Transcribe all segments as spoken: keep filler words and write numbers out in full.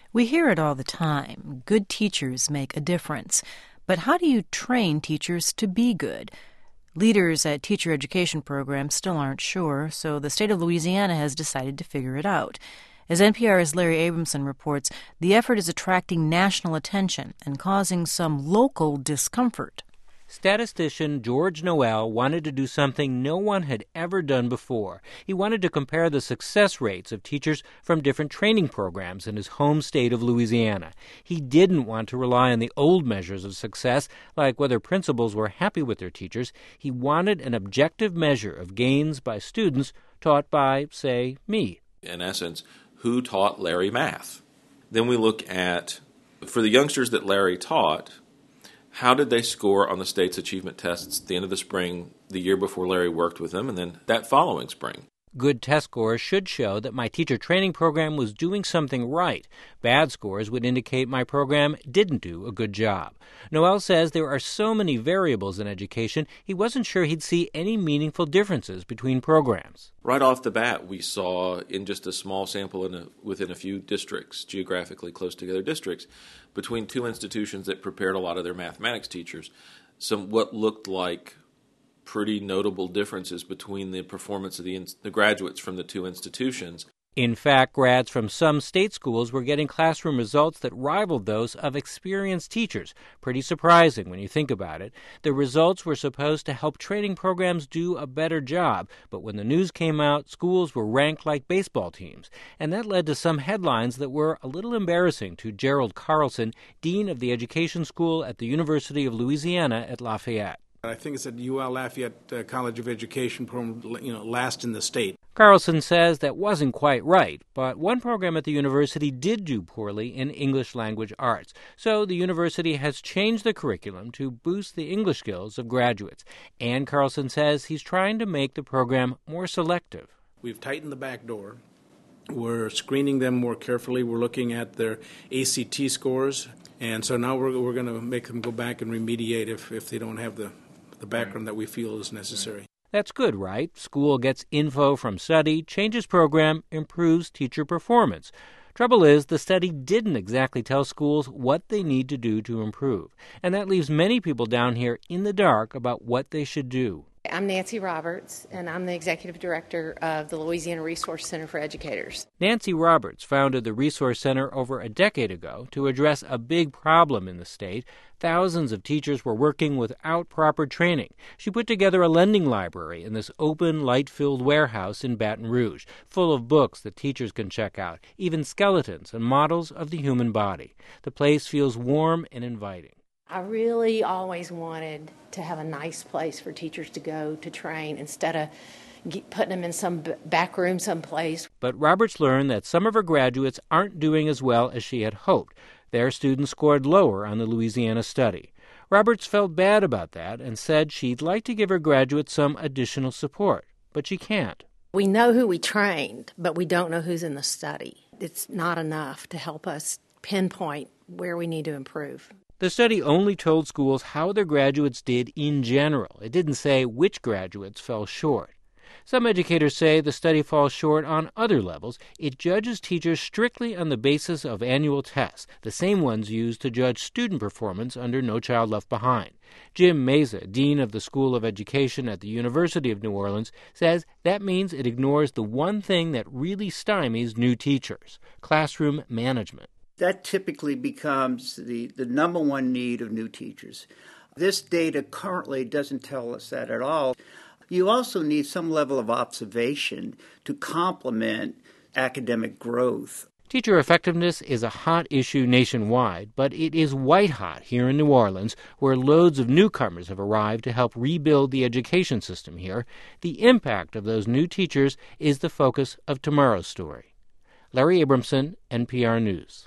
We hear it all the time. Good teachers make a difference. But how do you train teachers to be good? Leaders at teacher education programs still aren't sure, so the state of Louisiana has decided to figure it out. As N P R's Larry Abramson reports, the effort is attracting national attention and causing some local discomfort. Statistician George Noel wanted to do something no one had ever done before. He wanted to compare the success rates of teachers from different training programs in his home state of Louisiana. He didn't want to rely on the old measures of success, like whether principals were happy with their teachers. He wanted an objective measure of gains by students taught by, say, me. In essence, who taught Larry math? Then we look at, for the youngsters that Larry taught, how did they score on the state's achievement tests at the end of the spring, the year before Larry worked with them, and then that following spring? Good test scores should show that my teacher training program was doing something right. Bad scores would indicate my program didn't do a good job. Noel says there are so many variables in education, he wasn't sure he'd see any meaningful differences between programs. Right off the bat, we saw in just a small sample in a, within a few districts, geographically close together districts, between two institutions that prepared a lot of their mathematics teachers, some what looked like pretty notable differences between the performance of the, the graduates from the two institutions. In fact, grads from some state schools were getting classroom results that rivaled those of experienced teachers. Pretty surprising when you think about it. The results were supposed to help training programs do a better job, but when the news came out, schools were ranked like baseball teams. And that led to some headlines that were a little embarrassing to Gerald Carlson, dean of the education school at the University of Louisiana at Lafayette. I think it's at U L Lafayette uh, College of Education program, you know, last in the state. Carlson says that wasn't quite right, but one program at the university did do poorly in English language arts. So the university has changed the curriculum to boost the English skills of graduates. And Carlson says he's trying to make the program more selective. We've tightened the back door. We're screening them more carefully. We're looking at their A C T scores. And so now we're, we're going to make them go back and remediate if, if they don't have the the background that we feel is necessary. That's good, right? School gets info from study, changes program, improves teacher performance. Trouble is, the study didn't exactly tell schools what they need to do to improve. And that leaves many people down here in the dark about what they should do. I'm Nancy Roberts, and I'm the Executive Director of the Louisiana Resource Center for Educators. Nancy Roberts founded the Resource Center over a decade ago to address a big problem in the state. Thousands of teachers were working without proper training. She put together a lending library in this open, light-filled warehouse in Baton Rouge, full of books that teachers can check out, even skeletons and models of the human body. The place feels warm and inviting. I really always wanted to have a nice place for teachers to go to train instead of putting them in some back room someplace. But Roberts learned that some of her graduates aren't doing as well as she had hoped. Their students scored lower on the Louisiana study. Roberts felt bad about that and said she'd like to give her graduates some additional support, but she can't. We know who we trained, but we don't know who's in the study. It's not enough to help us pinpoint where we need to improve. The study only told schools how their graduates did in general. It didn't say which graduates fell short. Some educators say the study falls short on other levels. It judges teachers strictly on the basis of annual tests, the same ones used to judge student performance under No Child Left Behind. Jim Meza, dean of the School of Education at the University of New Orleans, says that means it ignores the one thing that really stymies new teachers: classroom management. That typically becomes the, the number one need of new teachers. This data currently doesn't tell us that at all. You also need some level of observation to complement academic growth. Teacher effectiveness is a hot issue nationwide, but it is white hot here in New Orleans, where loads of newcomers have arrived to help rebuild the education system here. The impact of those new teachers is the focus of tomorrow's story. Larry Abramson, N P R News.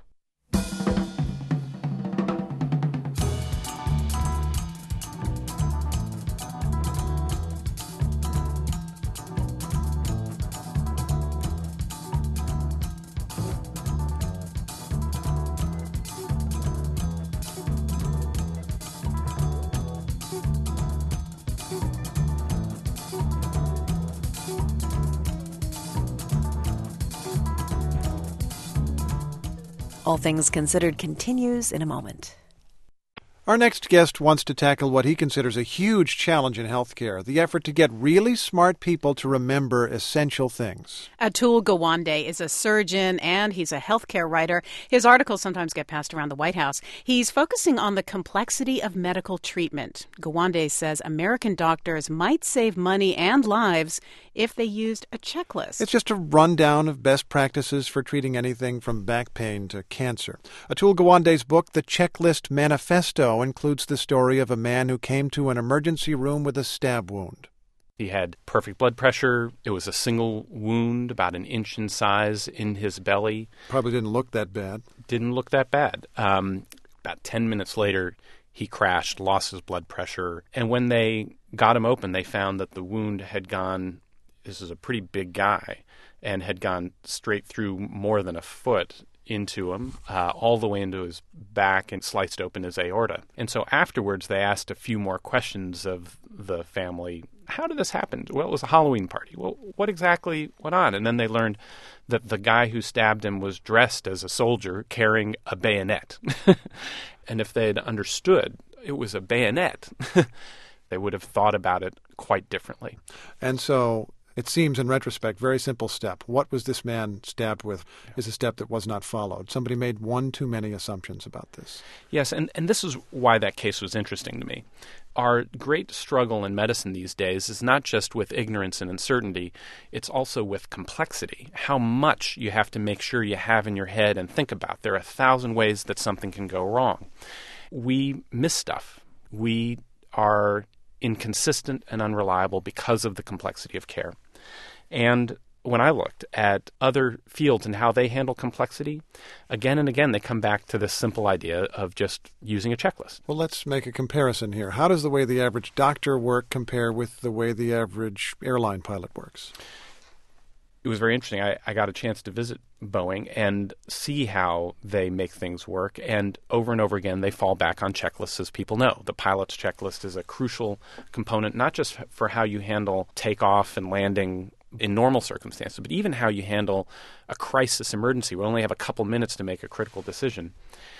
All Things Considered continues in a moment. Our next guest wants to tackle what he considers a huge challenge in healthcare, the effort to get really smart people to remember essential things. Atul Gawande is a surgeon and he's a healthcare writer. His articles sometimes get passed around the White House. He's focusing on the complexity of medical treatment. Gawande says American doctors might save money and lives if they used a checklist. It's just a rundown of best practices for treating anything from back pain to cancer. Atul Gawande's book, The Checklist Manifesto, includes the story of a man who came to an emergency room with a stab wound. He had perfect blood pressure. It was a single wound, about an inch in size in his belly. Probably didn't look that bad. Didn't look that bad. Um, about ten minutes later, he crashed, lost his blood pressure. And when they got him open, they found that the wound had gone, this is a pretty big guy, and had gone straight through more than a foot into him, uh, all the way into his back, and sliced open his aorta. And so afterwards, they asked a few more questions of the family. How did this happen? Well, it was a Halloween party. Well, what exactly went on? And then they learned that the guy who stabbed him was dressed as a soldier carrying a bayonet. And if they had understood it was a bayonet, they would have thought about it quite differently. And so it seems, in retrospect, very simple step. What was this man stabbed with is a step that was not followed. Somebody made one too many assumptions about this. Yes, and, and this is why that case was interesting to me. Our great struggle in medicine these days is not just with ignorance and uncertainty, it's also with complexity. How much you have to make sure you have in your head and think about. There are a thousand ways that something can go wrong. We miss stuff. We are inconsistent and unreliable because of the complexity of care. And when I looked at other fields and how they handle complexity, again and again they come back to this simple idea of just using a checklist. Well, let's make a comparison here. How does the way the average doctor work compare with the way the average airline pilot works? It was very interesting. I, I got a chance to visit Boeing and see how they make things work. And over and over again, they fall back on checklists, as people know. The pilot's checklist is a crucial component, not just for how you handle takeoff and landing in normal circumstances, but even how you handle a crisis emergency. We only have a couple minutes to make a critical decision.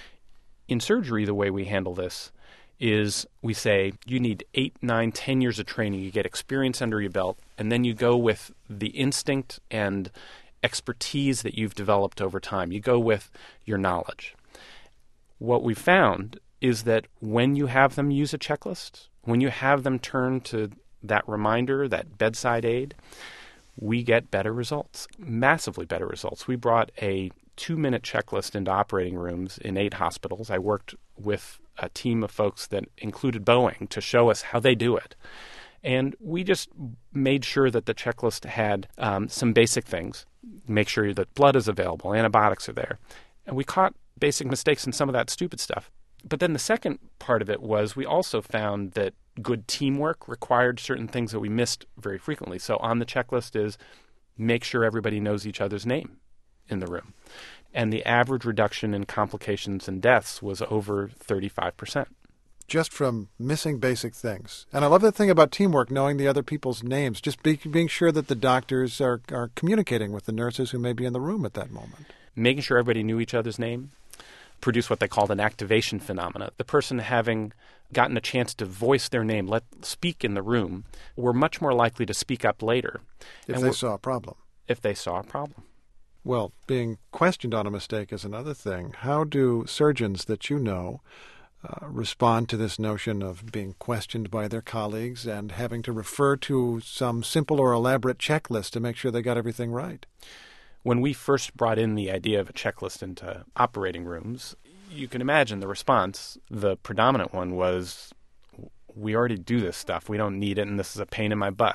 In surgery, the way we handle this is we say you need eight, nine, ten years of training. You get experience under your belt, and then you go with the instinct and expertise that you've developed over time. You go with your knowledge. What we found is that when you have them use a checklist, when you have them turn to that reminder, that bedside aid, we get better results, massively better results. We brought a two-minute checklist into operating rooms in eight hospitals. I worked with a team of folks that included Boeing to show us how they do it. And we just made sure that the checklist had um, some basic things, make sure that blood is available, antibiotics are there. And we caught basic mistakes in some of that stupid stuff. But then the second part of it was we also found that good teamwork required certain things that we missed very frequently. So on the checklist is make sure everybody knows each other's name in the room. And the average reduction in complications and deaths was over thirty-five percent. Just from missing basic things. And I love the thing about teamwork, knowing the other people's names, just be, being sure that the doctors are, are communicating with the nurses who may be in the room at that moment. Making sure everybody knew each other's name produced what they called an activation phenomena. The person having gotten a chance to voice their name, let speak in the room, were much more likely to speak up later. If and they saw a problem. If they saw a problem. Well, being questioned on a mistake is another thing. How do surgeons that you know uh, respond to this notion of being questioned by their colleagues and having to refer to some simple or elaborate checklist to make sure they got everything right? When we first brought in the idea of a checklist into operating rooms, you can imagine the response. The predominant one was, we already do this stuff. We don't need it, and this is a pain in my butt.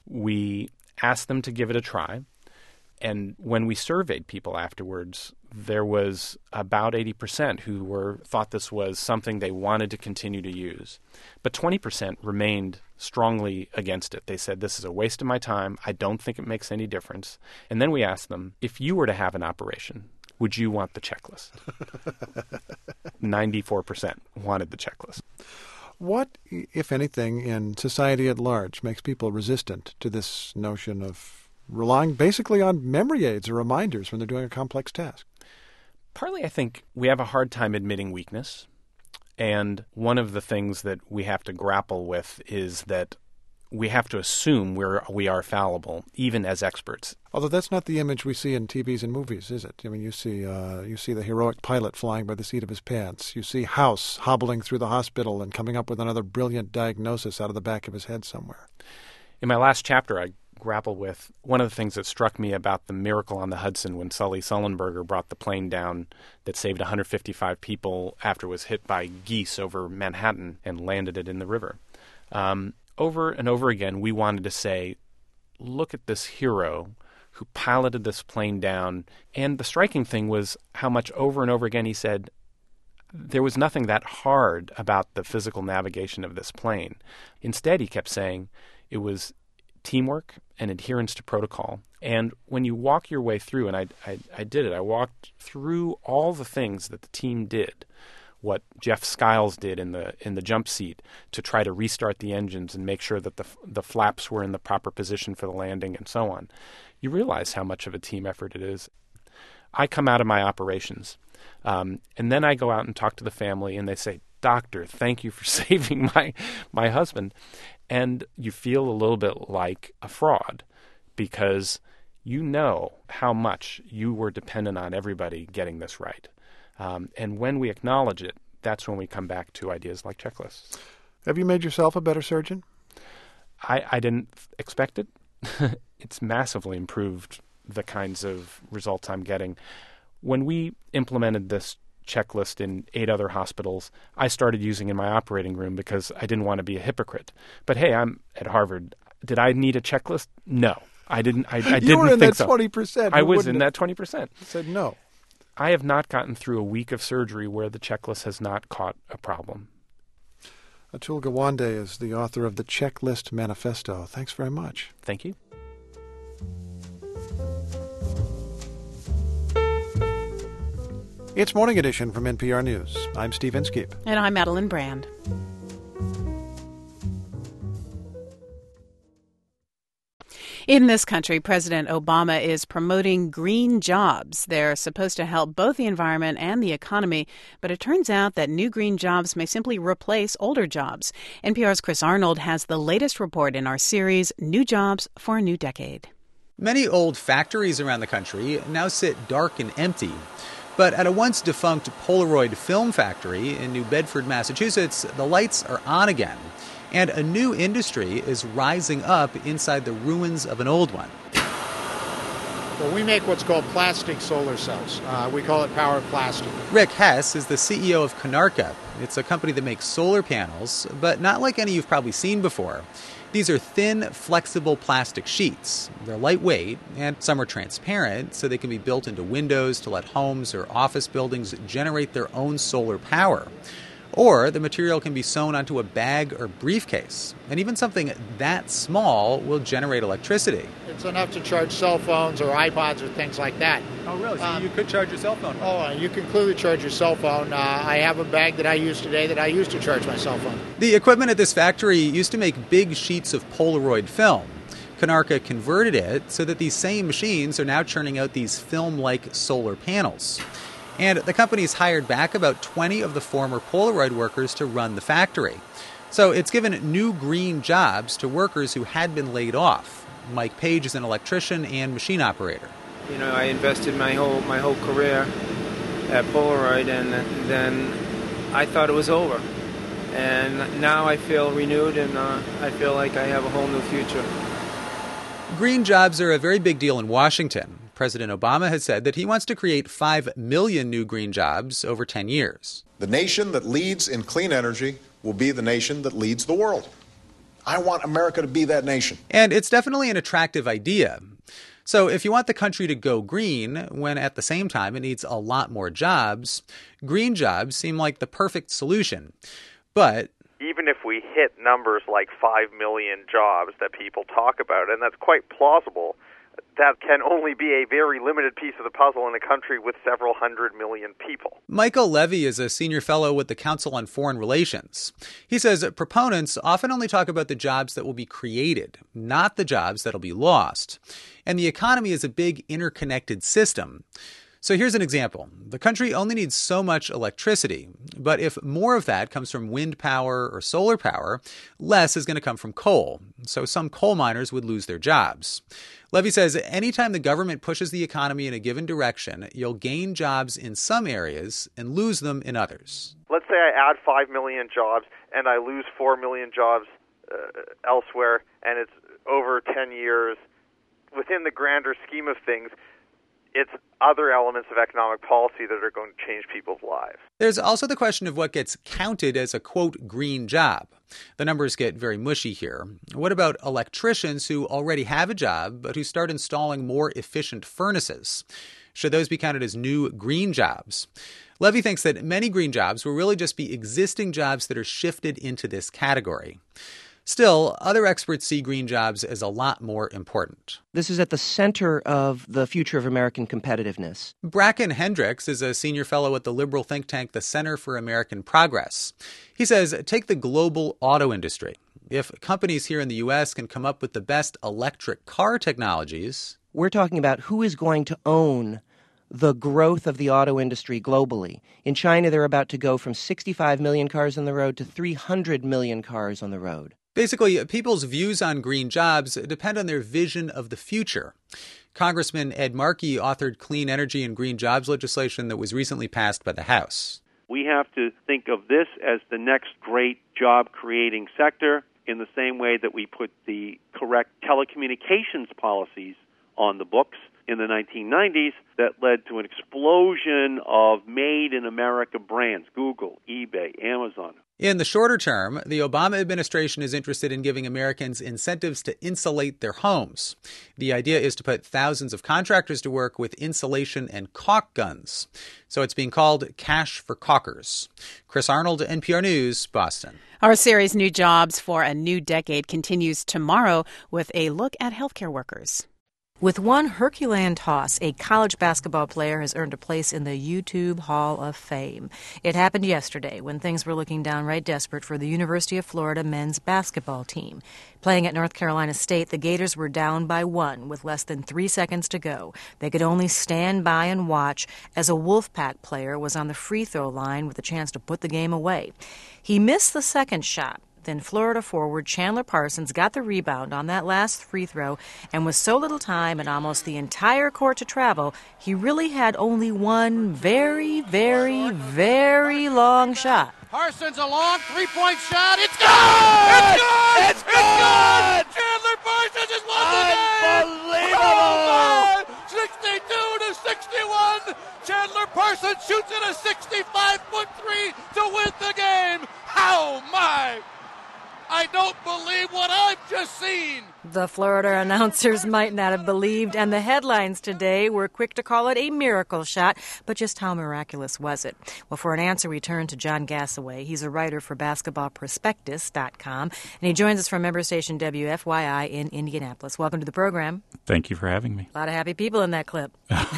We asked them to give it a try. And when we surveyed people afterwards, there was about eighty percent who were thought this was something they wanted to continue to use. But twenty percent remained strongly against it. They said, this is a waste of my time. I don't think it makes any difference. And then we asked them, if you were to have an operation, would you want the checklist? ninety-four percent wanted the checklist. What, if anything, in society at large makes people resistant to this notion of relying basically on memory aids or reminders when they're doing a complex task? Partly, I think we have a hard time admitting weakness. And one of the things that we have to grapple with is that we have to assume we're, we are fallible, even as experts. Although that's not the image we see in T Vs and movies, is it? I mean, you see uh, you see the heroic pilot flying by the seat of his pants. You see House hobbling through the hospital and coming up with another brilliant diagnosis out of the back of his head somewhere. In my last chapter, I grapple with one of the things that struck me about the miracle on the Hudson when Sully Sullenberger brought the plane down that saved one hundred fifty-five people after it was hit by geese over Manhattan and landed it in the river. Um, over and over again, we wanted to say, look at this hero who piloted this plane down. And the striking thing was how much over and over again he said, there was nothing that hard about the physical navigation of this plane. Instead, he kept saying it was teamwork and adherence to protocol. And when you walk your way through, and I, I, I did it, I walked through all the things that the team did, what Jeff Skiles did in the in the jump seat to try to restart the engines and make sure that the the flaps were in the proper position for the landing and so on. You realize how much of a team effort it is. I come out of my operations, um, and then I go out and talk to the family, and they say, "Doctor, thank you for saving my my husband." And you feel a little bit like a fraud because you know how much you were dependent on everybody getting this right. Um, and when we acknowledge it, that's when we come back to ideas like checklists. Have you made yourself a better surgeon? I, I didn't expect it. It's massively improved the kinds of results I'm getting. When we implemented this checklist in eight other hospitals, I started using in my operating room because I didn't want to be a hypocrite. But hey, I'm at Harvard. Did I need a checklist? No, I didn't. I, I didn't you were in think that so. twenty percent. I was in that twenty percent. Said no. I have not gotten through a week of surgery where the checklist has not caught a problem. Atul Gawande is the author of the Checklist Manifesto. Thanks very much. Thank you. It's Morning Edition from N P R News. I'm Steve Inskeep. And I'm Madeline Brand. In this country, President Obama is promoting green jobs. They're supposed to help both the environment and the economy, but it turns out that new green jobs may simply replace older jobs. N P R's Chris Arnold has the latest report in our series, New Jobs for a New Decade. Many old factories around the country now sit dark and empty. But at a once-defunct Polaroid film factory in New Bedford, Massachusetts, the lights are on again. And a new industry is rising up inside the ruins of an old one. Well, we make what's called plastic solar cells. Uh, we call it powered plastic. Rick Hess is the C E O of Konarka. It's a company that makes solar panels, but not like any you've probably seen before. These are thin, flexible plastic sheets. They're lightweight, and some are transparent, so they can be built into windows to let homes or office buildings generate their own solar power. Or the material can be sewn onto a bag or briefcase. And even something that small will generate electricity. It's enough to charge cell phones or iPods or things like that. Oh, really? So um, you could charge your cell phone? Oh, uh, you can clearly charge your cell phone. Uh, I have a bag that I use today that I use to charge my cell phone. The equipment at this factory used to make big sheets of Polaroid film. Konarka converted it so that these same machines are now churning out these film-like solar panels. And the company's hired back about twenty of the former Polaroid workers to run the factory. So it's given new green jobs to workers who had been laid off. Mike Page is an electrician and machine operator. You know, I invested my whole my whole career at Polaroid, and then I thought it was over. And now I feel renewed, and uh, I feel like I have a whole new future. Green jobs are a very big deal in Washington. President Obama has said that he wants to create five million new green jobs over ten years. The nation that leads in clean energy will be the nation that leads the world. I want America to be that nation. And it's definitely an attractive idea. So if you want the country to go green, when at the same time it needs a lot more jobs, green jobs seem like the perfect solution. But even if we hit numbers like five million jobs that people talk about, and that's quite plausible, that can only be a very limited piece of the puzzle in a country with several hundred million people. Michael Levy is a senior fellow with the Council on Foreign Relations. He says that proponents often only talk about the jobs that will be created, not the jobs that will be lost. And the economy is a big interconnected system. So here's an example. The country only needs so much electricity, but if more of that comes from wind power or solar power, less is going to come from coal. So some coal miners would lose their jobs. Levy says anytime the government pushes the economy in a given direction, you'll gain jobs in some areas and lose them in others. Let's say I add five million jobs and I lose four million jobs uh, elsewhere, and it's over ten years. Within the grander scheme of things, it's other elements of economic policy that are going to change people's lives. There's also the question of what gets counted as a, quote, green job. The numbers get very mushy here. What about electricians who already have a job, but who start installing more efficient furnaces? Should those be counted as new green jobs? Levy thinks that many green jobs will really just be existing jobs that are shifted into this category. Still, other experts see green jobs as a lot more important. This is at the center of the future of American competitiveness. Bracken Hendricks is a senior fellow at the liberal think tank, the Center for American Progress. He says, take the global auto industry. If companies here in the U S can come up with the best electric car technologies... We're talking about who is going to own the growth of the auto industry globally. In China, they're about to go from sixty-five million cars on the road to three hundred million cars on the road. Basically, people's views on green jobs depend on their vision of the future. Congressman Ed Markey authored clean energy and green jobs legislation that was recently passed by the House. We have to think of this as the next great job-creating sector in the same way that we put the correct telecommunications policies on the books in the nineteen nineties that led to an explosion of made-in-America brands, Google, eBay, Amazon. In the shorter term, the Obama administration is interested in giving Americans incentives to insulate their homes. The idea is to put thousands of contractors to work with insulation and caulk guns. So it's being called Cash for Caulkers. Chris Arnold, N P R News, Boston. Our series New Jobs for a New Decade continues tomorrow with a look at healthcare workers. With one Herculean toss, a college basketball player has earned a place in the YouTube Hall of Fame. It happened yesterday when things were looking downright desperate for the University of Florida men's basketball team. Playing at North Carolina State, the Gators were down by one with less than three seconds to go. They could only stand by and watch as a Wolfpack player was on the free throw line with a chance to put the game away. He missed the second shot. Then Florida forward Chandler Parsons got the rebound on that last free throw, and with so little time and almost the entire court to travel, he really had only one very, very, very long shot. Parsons a long three-point shot. It's good! It's good! It's good! Chandler Parsons has won the game! Unbelievable! sixty-two to sixty-one. Chandler Parsons shoots in a sixty-five-foot three to win the game. How my... I don't believe what I've just seen. The Florida announcers might not have believed, and the headlines today were quick to call it a miracle shot. But just how miraculous was it? Well, for an answer, we turn to John Gassaway. He's a writer for basketball prospectus dot com, and he joins us from member station W F Y I in Indianapolis. Welcome to the program. Thank you for having me. A lot of happy people in that clip.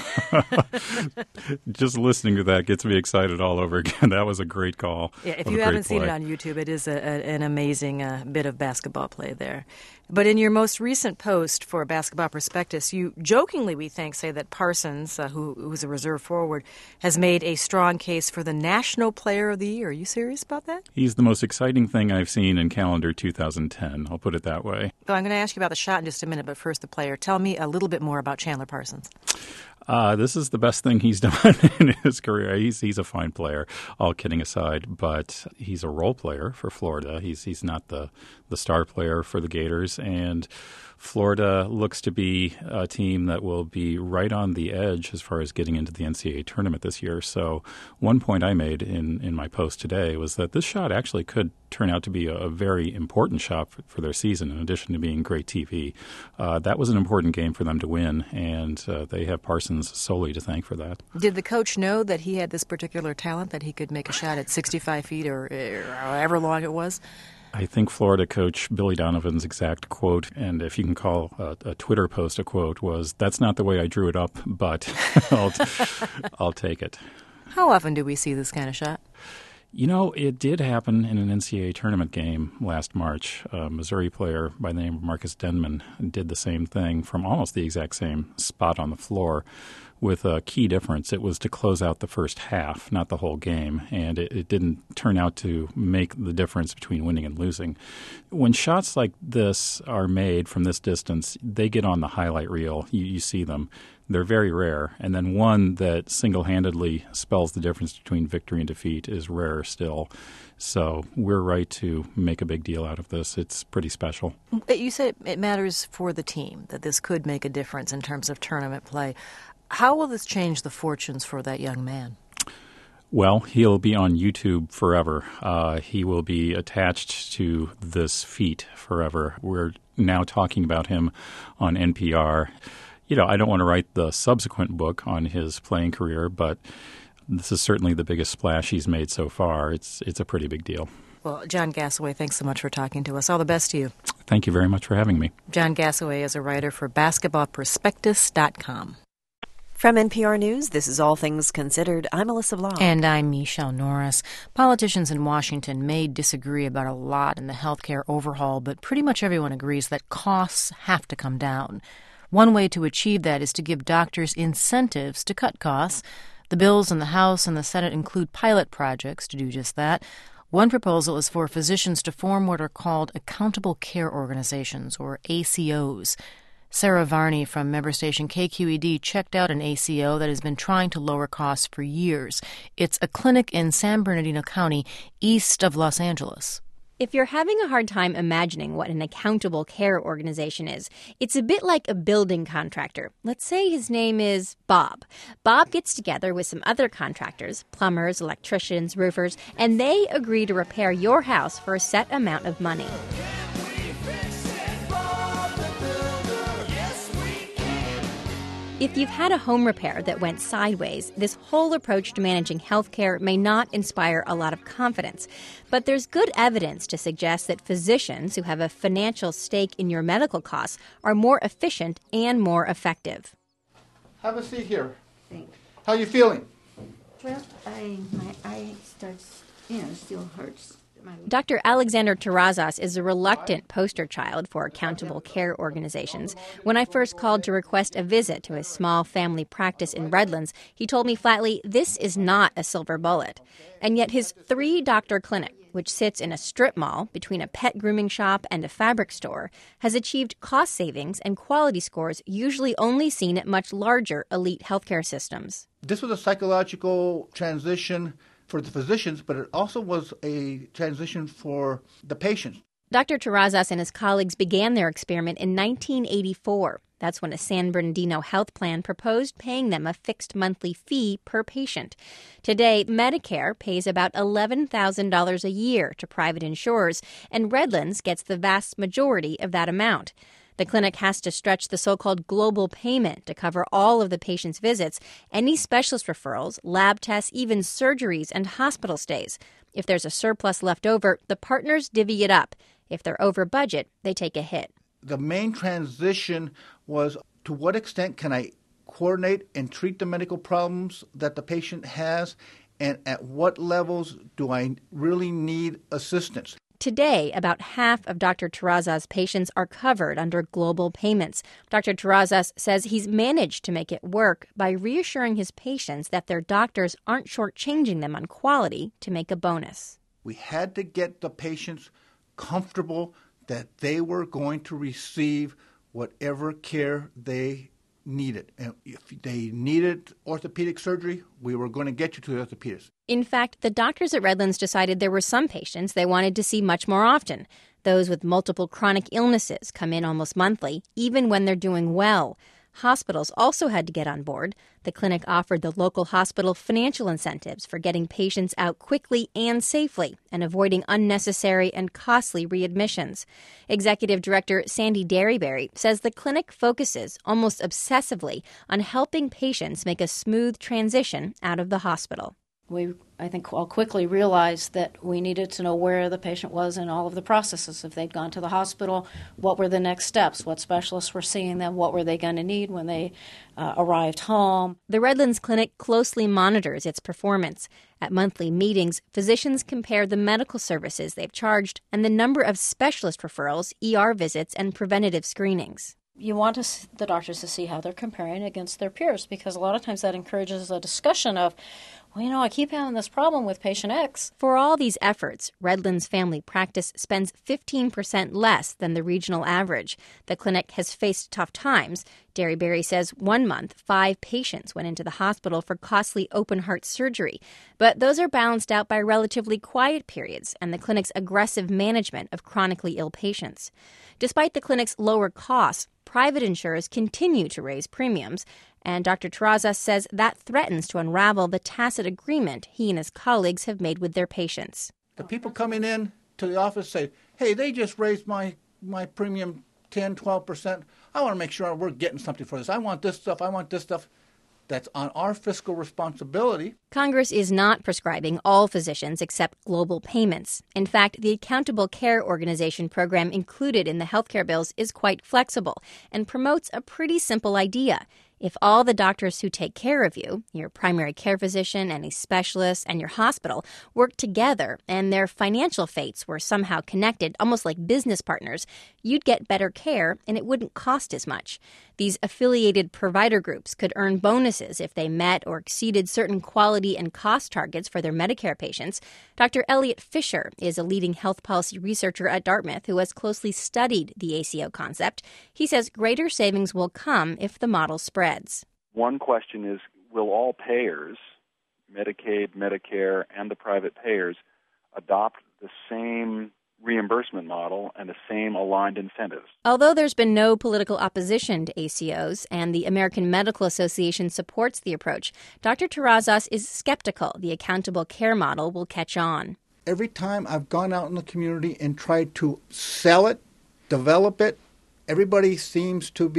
Just listening to that gets me excited all over again. That was a great call. Yeah, if you haven't seen it on YouTube, it is a, a, an amazing uh, bit of basketball play there. But in your most recent post for Basketball Prospectus, you jokingly, we think, say that Parsons, uh, who who's a reserve forward, has made a strong case for the National Player of the Year. Are you serious about that? He's the most exciting thing I've seen in calendar two thousand ten. I'll put it that way. So I'm going to ask you about the shot in just a minute, but first the player. Tell me a little bit more about Chandler Parsons. Uh, this is the best thing he's done in his career. He's he's a fine player, all kidding aside, but he's a role player for Florida. He's he's not the, the star player for the Gators, and Florida looks to be a team that will be right on the edge as far as getting into the N C double A tournament this year. So one point I made in, in my post today was that this shot actually could turn out to be a, a very important shot for, for their season, in addition to being great T V. Uh, that was an important game for them to win, and uh, they have Parsons solely to thank for that. Did the coach know that he had this particular talent, that he could make a shot at sixty-five feet or, or however long it was? I think Florida coach Billy Donovan's exact quote, and if you can call a, a Twitter post a quote, was, "That's not the way I drew it up, but I'll, I'll take it." How often do we see this kind of shot? You know, it did happen in an N C double A tournament game last March. A Missouri player by the name of Marcus Denman did the same thing from almost the exact same spot on the floor. with a key difference. It was to close out the first half, not the whole game, and it, it didn't turn out to make the difference between winning and losing. When shots like this are made from this distance, they get on the highlight reel. You, you see them. They're very rare. And then one that single-handedly spells the difference between victory and defeat is rarer still. So we're right to make a big deal out of this. It's pretty special. You said it matters for the team, that this could make a difference in terms of tournament play. How will this change the fortunes for that young man? Well, he'll be on YouTube forever. Uh, he will be attached to this feat forever. We're now talking about him on N P R. You know, I don't want to write the subsequent book on his playing career, but this is certainly the biggest splash he's made so far. It's it's a pretty big deal. Well, John Gasaway, thanks so much for talking to us. All the best to you. Thank you very much for having me. John Gasaway is a writer for basketball prospectus dot com. From N P R News, this is All Things Considered. I'm Alyssa Blau. And I'm Michelle Norris. Politicians in Washington may disagree about a lot in the healthcare overhaul, but pretty much everyone agrees that costs have to come down. One way to achieve that is to give doctors incentives to cut costs. The bills in the House and the Senate include pilot projects to do just that. One proposal is for physicians to form what are called accountable care organizations, or A C Os. Sarah Varney from member station K Q E D checked out an A C O that has been trying to lower costs for years. It's a clinic in San Bernardino County, east of Los Angeles. If you're having a hard time imagining what an accountable care organization is, it's a bit like a building contractor. Let's say his name is Bob. Bob gets together with some other contractors, plumbers, electricians, roofers, and they agree to repair your house for a set amount of money. If you've had a home repair that went sideways, this whole approach to managing healthcare may not inspire a lot of confidence. But there's good evidence to suggest that physicians who have a financial stake in your medical costs are more efficient and more effective. Have a seat here. Thanks. How are you feeling? Well, I, my eye starts, you know, still hurts. Doctor Alexander Terrazas is a reluctant poster child for accountable care organizations. When I first called to request a visit to his small family practice in Redlands, he told me flatly, this is not a silver bullet. And yet his three-doctor clinic, which sits in a strip mall between a pet grooming shop and a fabric store, has achieved cost savings and quality scores usually only seen at much larger elite healthcare systems. This was a psychological transition for the physicians, but it also was a transition for the patients. Doctor Terrazas and his colleagues began their experiment in nineteen eighty-four. That's when a San Bernardino health plan proposed paying them a fixed monthly fee per patient. Today, Medicare pays about eleven thousand dollars a year to private insurers, and Redlands gets the vast majority of that amount. The clinic has to stretch the so-called global payment to cover all of the patient's visits, any specialist referrals, lab tests, even surgeries and hospital stays. If there's a surplus left over, the partners divvy it up. If they're over budget, they take a hit. The main transition was, to what extent can I coordinate and treat the medical problems that the patient has, and at what levels do I really need assistance? Today, about half of Doctor Terrazas' patients are covered under global payments. Doctor Terrazas says he's managed to make it work by reassuring his patients that their doctors aren't shortchanging them on quality to make a bonus. We had to get the patients comfortable that they were going to receive whatever care they needed. And if they needed orthopedic surgery, we were going to get you to the orthopedist. In fact, the doctors at Redlands decided there were some patients they wanted to see much more often. Those with multiple chronic illnesses come in almost monthly, even when they're doing well. Hospitals also had to get on board. The clinic offered the local hospital financial incentives for getting patients out quickly and safely and avoiding unnecessary and costly readmissions. Executive Director Sandy Derryberry says the clinic focuses almost obsessively on helping patients make a smooth transition out of the hospital. We, I think, all quickly realized that we needed to know where the patient was in all of the processes. If they'd gone to the hospital, what were the next steps? What specialists were seeing them? What were they going to need when they uh, arrived home? The Redlands Clinic closely monitors its performance. At monthly meetings, physicians compare the medical services they've charged and the number of specialist referrals, E R visits, and preventative screenings. you want to, the doctors to see how they're comparing against their peers, because a lot of times that encourages a discussion of, well, you know, I keep having this problem with patient X. For all these efforts, Redlands Family Practice spends fifteen percent less than the regional average. The clinic has faced tough times. Derryberry says one month, five patients went into the hospital for costly open-heart surgery. But those are balanced out by relatively quiet periods and the clinic's aggressive management of chronically ill patients. Despite the clinic's lower costs, private insurers continue to raise premiums, and Doctor Terrazas says that threatens to unravel the tacit agreement he and his colleagues have made with their patients. The people coming in to the office say, hey, they just raised my, my premium ten, twelve percent. I want to make sure we're getting something for this. I want this stuff. I want this stuff. That's on our fiscal responsibility. Congress is not prescribing all physicians except global payments. In fact, the Accountable Care Organization program included in the healthcare bills is quite flexible and promotes a pretty simple idea. If all the doctors who take care of you, your primary care physician, any specialist, and your hospital, work together and their financial fates were somehow connected, almost like business partners, you'd get better care and it wouldn't cost as much. These affiliated provider groups could earn bonuses if they met or exceeded certain quality and cost targets for their Medicare patients. Doctor Elliot Fisher is a leading health policy researcher at Dartmouth who has closely studied the A C O concept. He says greater savings will come if the model spreads. One question is, will all payers, Medicaid, Medicare, and the private payers, adopt the same reimbursement model and the same aligned incentives? Although there's been no political opposition to A C Os and the American Medical Association supports the approach, Doctor Terrazas is skeptical the accountable care model will catch on. Every time I've gone out in the community and tried to sell it, develop it, everybody seems to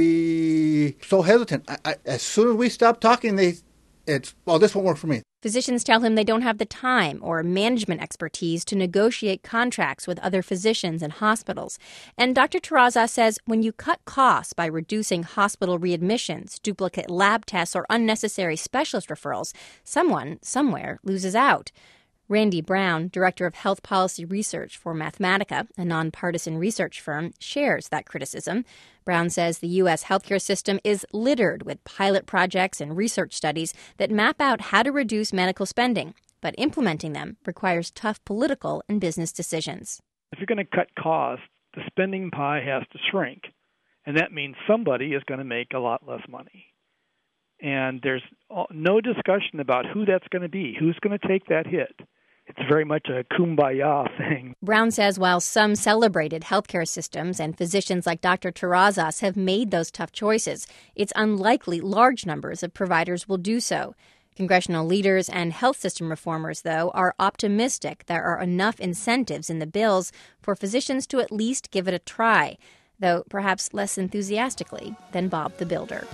be so hesitant. I, I, as soon as we stop talking, they, it's, well, this won't work for me. Physicians tell him they don't have the time or management expertise to negotiate contracts with other physicians and hospitals. And Doctor Terrazas says when you cut costs by reducing hospital readmissions, duplicate lab tests, or unnecessary specialist referrals, someone, somewhere, loses out. Randy Brown, Director of Health Policy Research for Mathematica, a nonpartisan research firm, shares that criticism. Brown says the U S healthcare system is littered with pilot projects and research studies that map out how to reduce medical spending, but implementing them requires tough political and business decisions. If you're going to cut costs, the spending pie has to shrink, and that means somebody is going to make a lot less money. And there's no discussion about who that's going to be, who's going to take that hit. It's very much a kumbaya thing. Brown says while some celebrated healthcare systems and physicians like Doctor Terrazas have made those tough choices, it's unlikely large numbers of providers will do so. Congressional leaders and health system reformers, though, are optimistic there are enough incentives in the bills for physicians to at least give it a try, though perhaps less enthusiastically than Bob the Builder.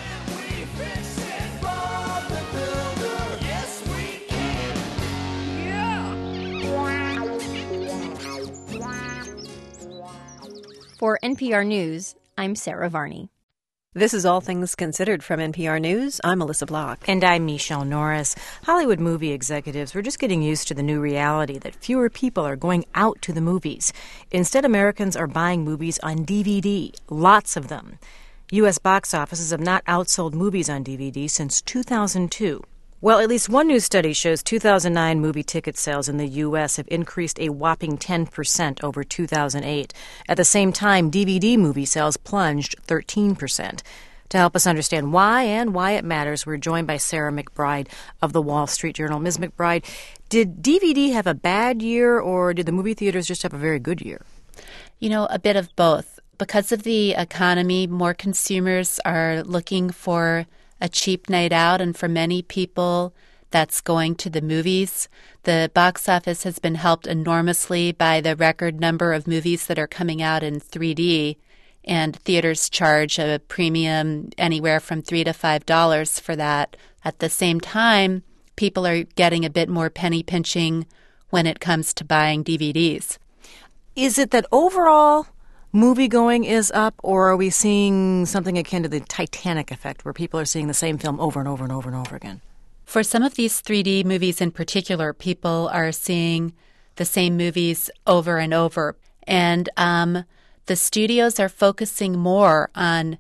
For N P R News, I'm Sarah Varney. This is All Things Considered from N P R News. I'm Melissa Block. And I'm Michelle Norris. Hollywood movie executives were just getting used to the new reality that fewer people are going out to the movies. Instead, Americans are buying movies on D V D, lots of them. U S box offices have not outsold movies on D V D since two thousand two. Well, at least one new study shows two thousand nine movie ticket sales in the U S have increased a whopping ten percent over two thousand eight. At the same time, D V D movie sales plunged thirteen percent. To help us understand why and why it matters, we're joined by Sarah McBride of the Wall Street Journal. Miz McBride, did D V D have a bad year, or did the movie theaters just have a very good year? You know, a bit of both. Because of the economy, more consumers are looking for a cheap night out, and for many people, that's going to the movies. The box office has been helped enormously by the record number of movies that are coming out in three D, and theaters charge a premium anywhere from three to five dollars for that. At the same time, people are getting a bit more penny pinching when it comes to buying D V Ds. Is it that overall movie-going is up, or are we seeing something akin to the Titanic effect, where people are seeing the same film over and over and over and over again? For some of these three D movies in particular, people are seeing the same movies over and over. And um, the studios are focusing more on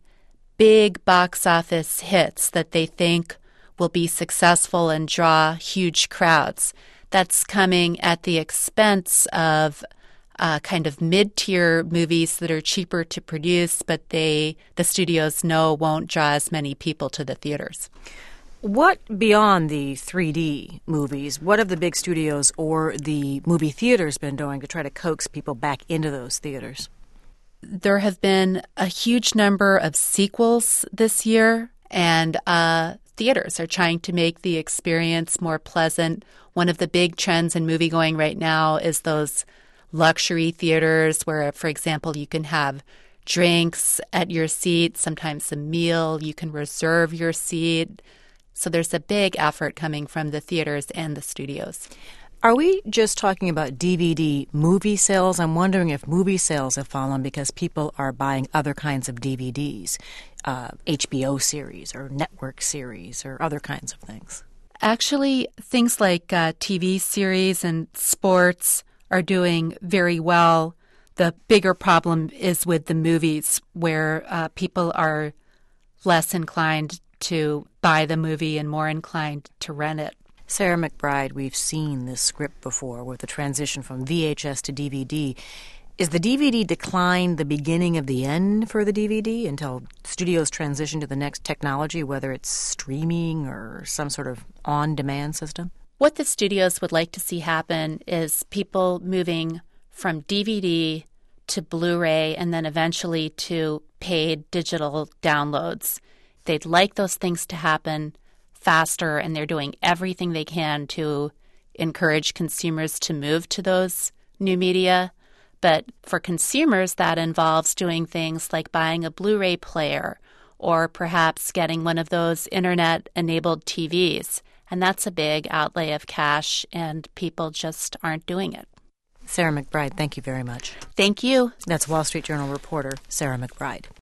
big box office hits that they think will be successful and draw huge crowds. That's coming at the expense of uh, kind of mid-tier movies that are cheaper to produce, but they the studios know won't draw as many people to the theaters. What beyond the three D movies, what have the big studios or the movie theaters been doing to try to coax people back into those theaters? There have been a huge number of sequels this year, and uh, theaters are trying to make the experience more pleasant. One of the big trends in moviegoing right now is those luxury theaters where, for example, you can have drinks at your seat, sometimes a meal, you can reserve your seat. So there's a big effort coming from the theaters and the studios. Are we just talking about D V D movie sales? I'm wondering if movie sales have fallen because people are buying other kinds of D V Ds, uh, H B O series or network series or other kinds of things. Actually, things like uh, T V series and sports are doing very well. The bigger problem is with the movies, where uh, people are less inclined to buy the movie and more inclined to rent it. Sarah McBride, we've seen this script before with the transition from V H S to D V D. Is the D V D decline the beginning of the end for the D V D until studios transition to the next technology, whether it's streaming or some sort of on-demand system? What the studios would like to see happen is people moving from D V D to Blu-ray and then eventually to paid digital downloads. They'd like those things to happen faster, and they're doing everything they can to encourage consumers to move to those new media. But for consumers, that involves doing things like buying a Blu-ray player or perhaps getting one of those internet-enabled T Vs. And that's a big outlay of cash, and people just aren't doing it. Sarah McBride, thank you very much. Thank you. That's Wall Street Journal reporter Sarah McBride.